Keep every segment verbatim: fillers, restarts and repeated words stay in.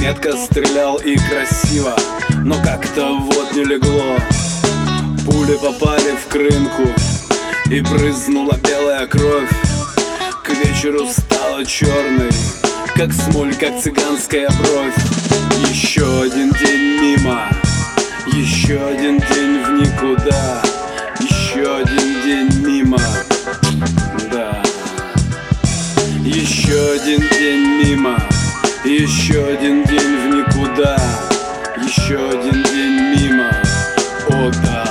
метко стрелял и красиво, но как-то вот не легло. Пули попали в крынку, и брызнула белая кровь. К вечеру стала черной, как смоль, как цыганская бровь. Еще один день мимо, еще один день в никуда, еще один день мимо, да. Еще один день мимо, еще один день в никуда, еще один день мимо, о да.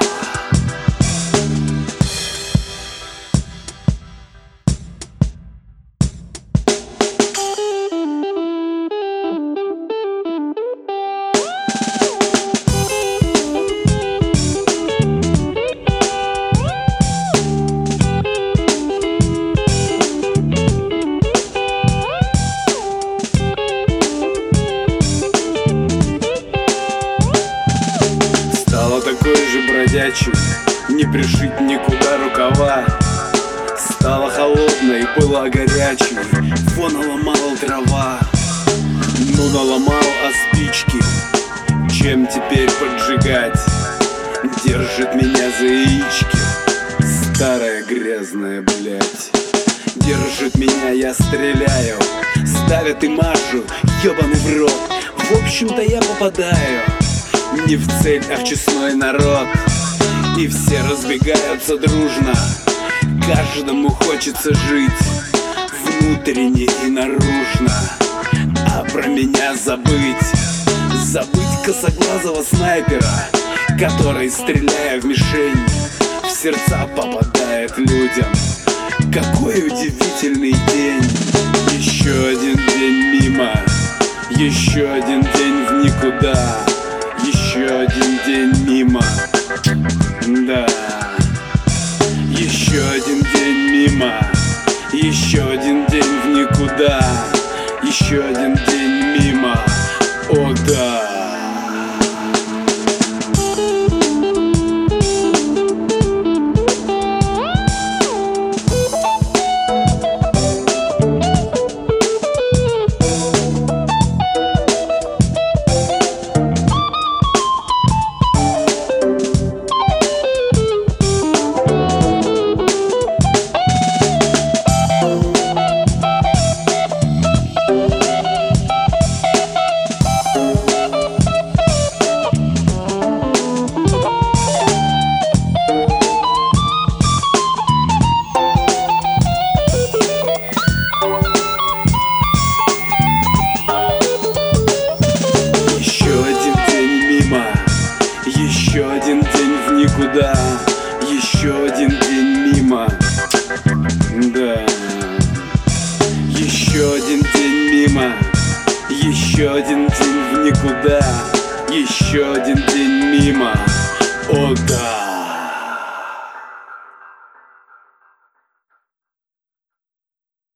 Такой же бродячий, не пришить никуда рукава. Стала холодной, была горячей, вон наломал дрова. Ну наломал, а спички чем теперь поджигать? Держит меня за яички старая грязная блядь. Держит меня, я стреляю, ставят и машу, ёбаный в рот. В общем-то я попадаю не в цель, а в честной народ. И все разбегаются дружно, каждому хочется жить внутренне и наружно. А про меня забыть, забыть косоглазого снайпера, который, стреляя в мишень, в сердца попадает людям. Какой удивительный день. Еще один день мимо, еще один день в никуда, еще один день мимо, да. Еще один день мимо, еще один день в никуда, еще один день мимо, о да. Еще один день в никуда, еще один день мимо, да. Еще один день мимо, еще один день в никуда, еще один день мимо, о да.